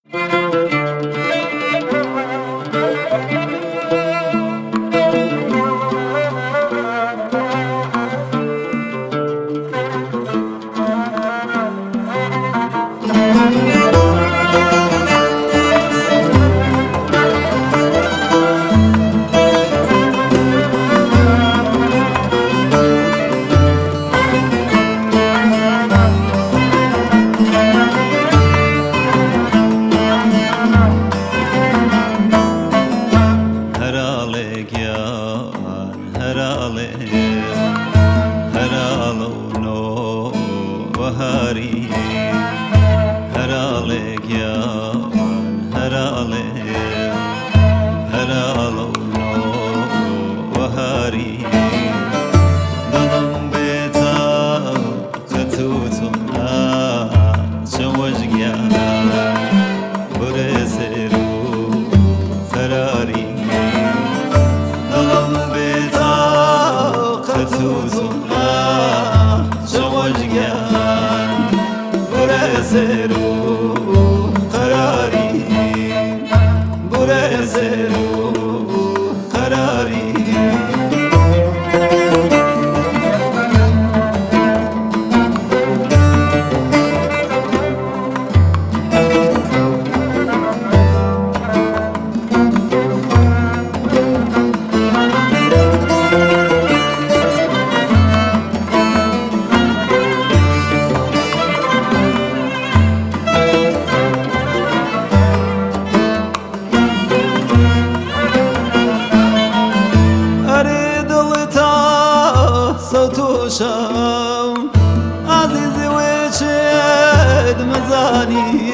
شام عزیزی و چد مزانی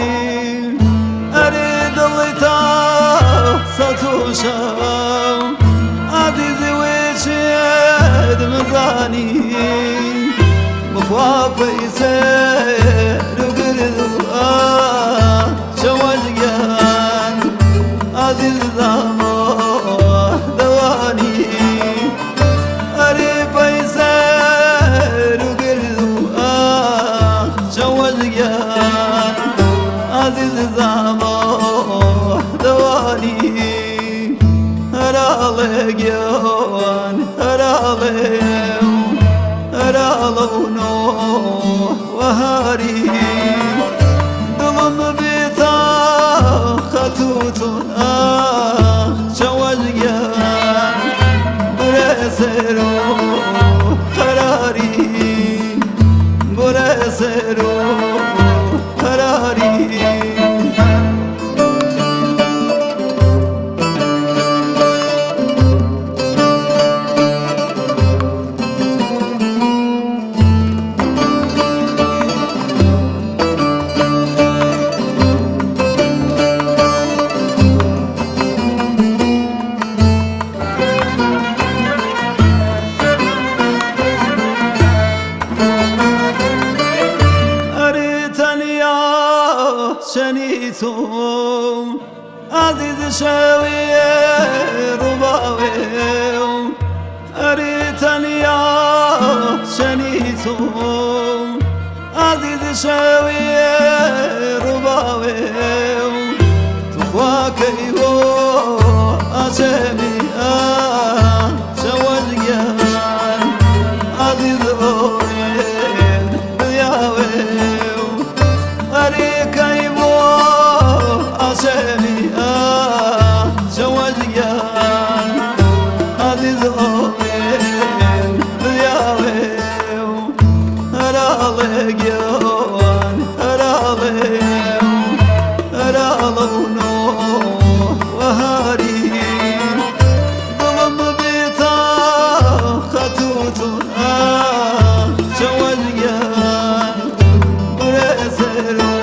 اريد اللي ستوشام عزيزي وشد مزاني مخوافي سير وقردو شوجيان عزيز زامو دواني أريد سير وقردو شوجيان عزيز زامو دواني هرالك يوان هرالونو وهاري ظلم بيتا خطوط شوجيان برسرو قراري برسرو قراري شنيتم عزيز شاوي رباوي أريتني يا شنيتم عزيز شاوي رباوي تخواكي أشمي شوجيان عزيز أورين بياوي أريكي عشاني شوجيان عزيز أوين بياوي هرالك يوان هرالونو وهاري ظلم بيتا خطوط شوجيان برسرو